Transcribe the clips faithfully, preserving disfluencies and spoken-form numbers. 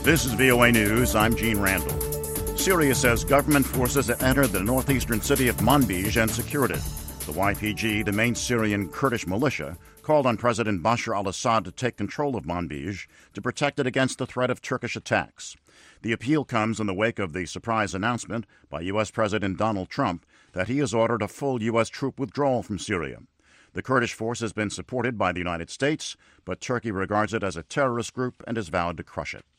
This is V O A News. I'm Gene Randall. Syria says government forces have entered the northeastern city of Manbij and secured it. The Y P G, the main Syrian Kurdish militia, called on President Bashar al-Assad to take control of Manbij to protect it against the threat of Turkish attacks. The appeal comes in the wake of the surprise announcement by U S. President Donald Trump that he has ordered a full U S troop withdrawal from Syria. The Kurdish force has been supported by the United States, but Turkey regards it as a terrorist group and has vowed to crush it.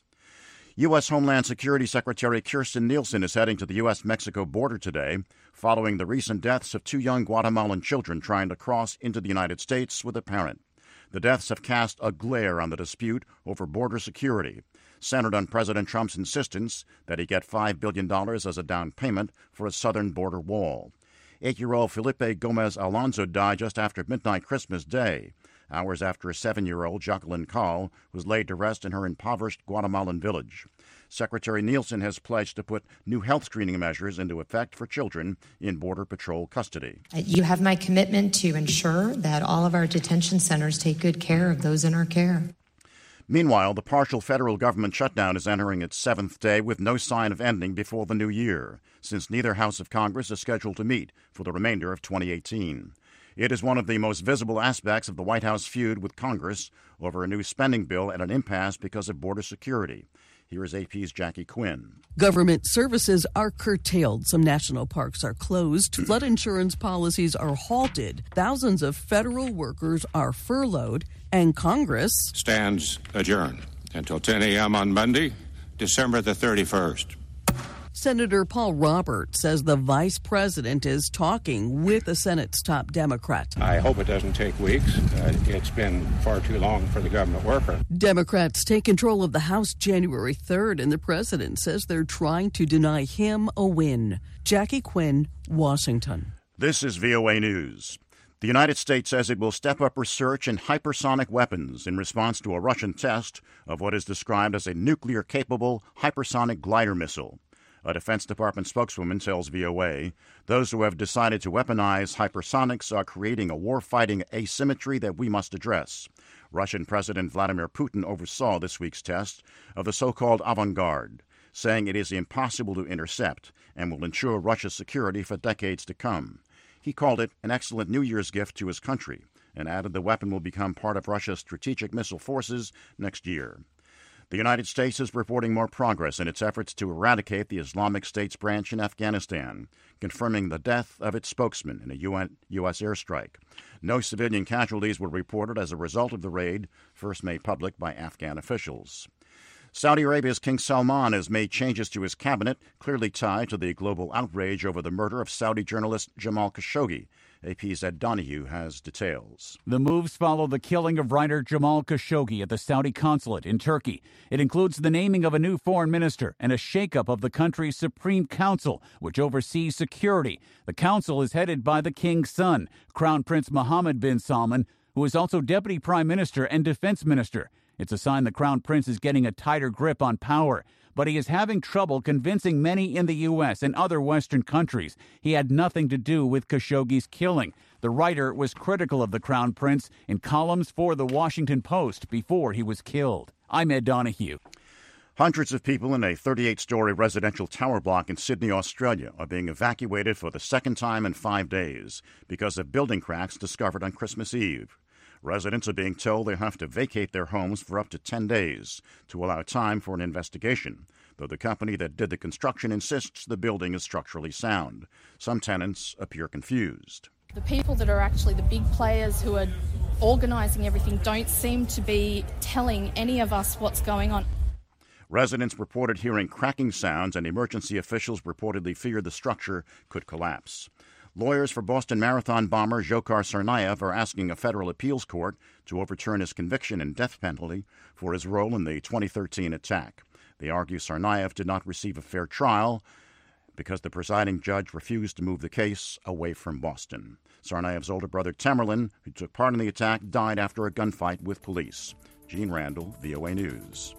U S. Homeland Security Secretary Kirstjen Nielsen is heading to the U S Mexico border today, following the recent deaths of two young Guatemalan children trying to cross into the United States with a parent. The deaths have cast a glare on the dispute over border security, centered on President Trump's insistence that he get five billion dollars as a down payment for a southern border wall. Eight-year-old Felipe Gomez Alonso died just after midnight Christmas Day, hours after a seven-year-old Jacqueline Call was laid to rest in her impoverished Guatemalan village. Secretary Nielsen has pledged to put new health screening measures into effect for children in Border Patrol custody. You have my commitment to ensure that all of our detention centers take good care of those in our care. Meanwhile, the partial federal government shutdown is entering its seventh day with no sign of ending before the new year, since neither House of Congress is scheduled to meet for the remainder of twenty eighteen. It is one of the most visible aspects of the White House feud with Congress over a new spending bill at an impasse because of border security. Here is A P's Jackie Quinn. Government services are curtailed. Some national parks are closed. Flood insurance policies are halted. Thousands of federal workers are furloughed. And Congress stands adjourned until ten a.m. on Monday, December the thirty-first. Senator Paul Roberts says the vice president is talking with the Senate's top Democrat. I hope it doesn't take weeks. Uh, it's been far too long for the government worker. Democrats take control of the House January third, and the president says they're trying to deny him a win. Jackie Quinn, Washington. This is V O A News. The United States says it will step up research in hypersonic weapons in response to a Russian test of what is described as a nuclear-capable hypersonic glider missile. A Defense Department spokeswoman tells V O A those who have decided to weaponize hypersonics are creating a war-fighting asymmetry that we must address. Russian President Vladimir Putin oversaw this week's test of the so-called Avangard, saying it is impossible to intercept and will ensure Russia's security for decades to come. He called it an excellent New Year's gift to his country and added the weapon will become part of Russia's strategic missile forces next year. The United States is reporting more progress in its efforts to eradicate the Islamic State's branch in Afghanistan, confirming the death of its spokesman in a U S airstrike. No civilian casualties were reported as a result of the raid, first made public by Afghan officials. Saudi Arabia's King Salman has made changes to his cabinet, clearly tied to the global outrage over the murder of Saudi journalist Jamal Khashoggi. A P's Ed Donahue has details. The moves follow the killing of writer Jamal Khashoggi at the Saudi consulate in Turkey. It includes the naming of a new foreign minister and a shakeup of the country's Supreme Council, which oversees security. The council is headed by the king's son, Crown Prince Mohammed bin Salman, who is also deputy prime minister and defense minister. It's a sign the Crown Prince is getting a tighter grip on power. But he is having trouble convincing many in the U S and other Western countries he had nothing to do with Khashoggi's killing. The writer was critical of the Crown Prince in columns for The Washington Post before he was killed. I'm Ed Donahue. Hundreds of people in a thirty-eight story residential tower block in Sydney, Australia, are being evacuated for the second time in five days because of building cracks discovered on Christmas Eve. Residents are being told they have to vacate their homes for up to ten days to allow time for an investigation, though the company that did the construction insists the building is structurally sound. Some tenants appear confused. The people that are actually the big players who are organising everything don't seem to be telling any of us what's going on. Residents reported hearing cracking sounds, and emergency officials reportedly feared the structure could collapse. Lawyers for Boston Marathon bomber Dzhokhar Tsarnaev are asking a federal appeals court to overturn his conviction and death penalty for his role in the twenty thirteen attack. They argue Tsarnaev did not receive a fair trial because the presiding judge refused to move the case away from Boston. Tsarnaev's older brother Tamerlan, who took part in the attack, died after a gunfight with police. Gene Randall, V O A News.